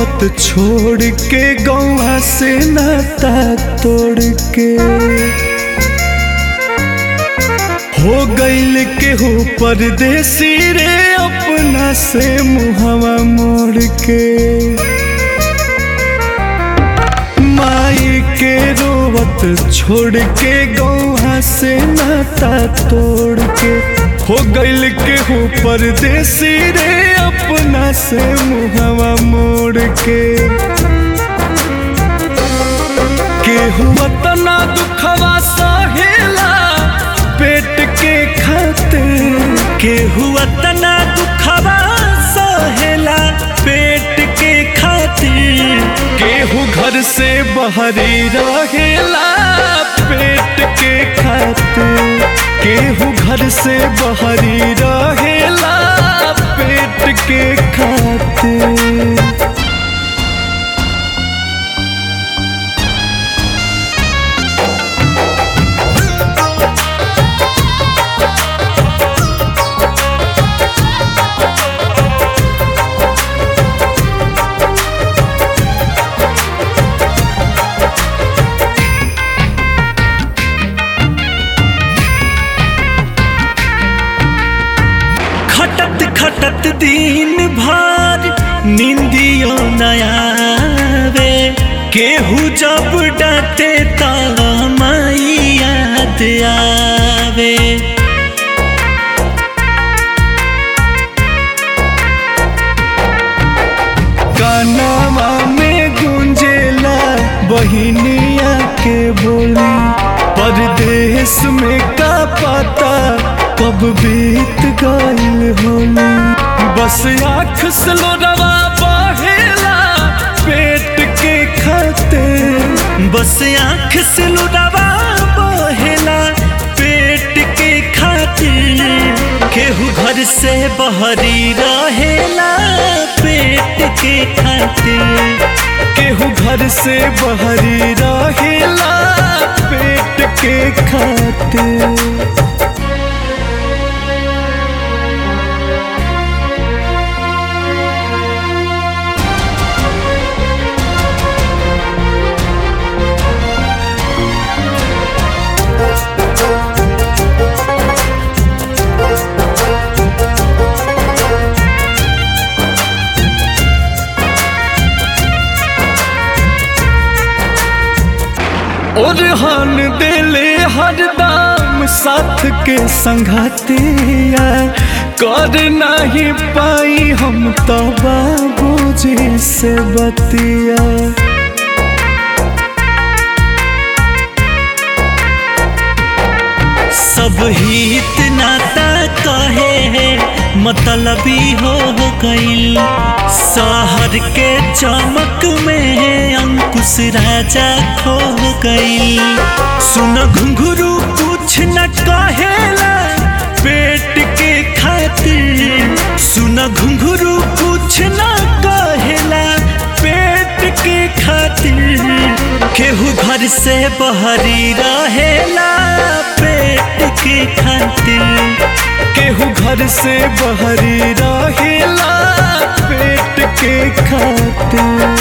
रोवत छोड़ के गौवा से नाता तोड़ के हो गइल के हो परदेसी रे अपना से मुहवा मोड़ के माई के रोवत छोड़ के गौवा से नाता तोड़ के हो गइल के हो परदेसी रे अपना से मुहवा मोड़ के हुआ तना दुखवा सहेला पेट के खातिर के हुआ तना दुखवा सहेला पेट के खातिर केहू घर से बहरी रहेला पेट के खातिर केहू घर से बहरी रहेला पेट के खातिर। खटत दिन भर निंदियो नयावे केहू जब डांटे त माई याद आवे कानवा में गूंजेला बहिनिया के बोली परदेश में का पता कब बीत गइल होली बस आँख से लोरवा बहेला पेट के खातिर बस आँख से लोरवा बहेला पेट के खातिर केहू घर से बहरी रहेला पेट के खातिर केहू घर से बहरी रहेला पेट के खातिर। और हान देले हरदम साथ के संगतिया कर नहीं पाई हम तो बाबूजी से बतिया सब हित नाता कहे मतलबी हो गइल शहर के चमक में अंकुश राजा खो गइल सुन घुंघरू कुछ न कहेला पेट के खातिर सुन घुंघरू कुछ न कहेला पेट के खातिर केहू घर से बहरी रहेला पेट के खातिर केहू घर से बहरी रहेला पेट के खातिर।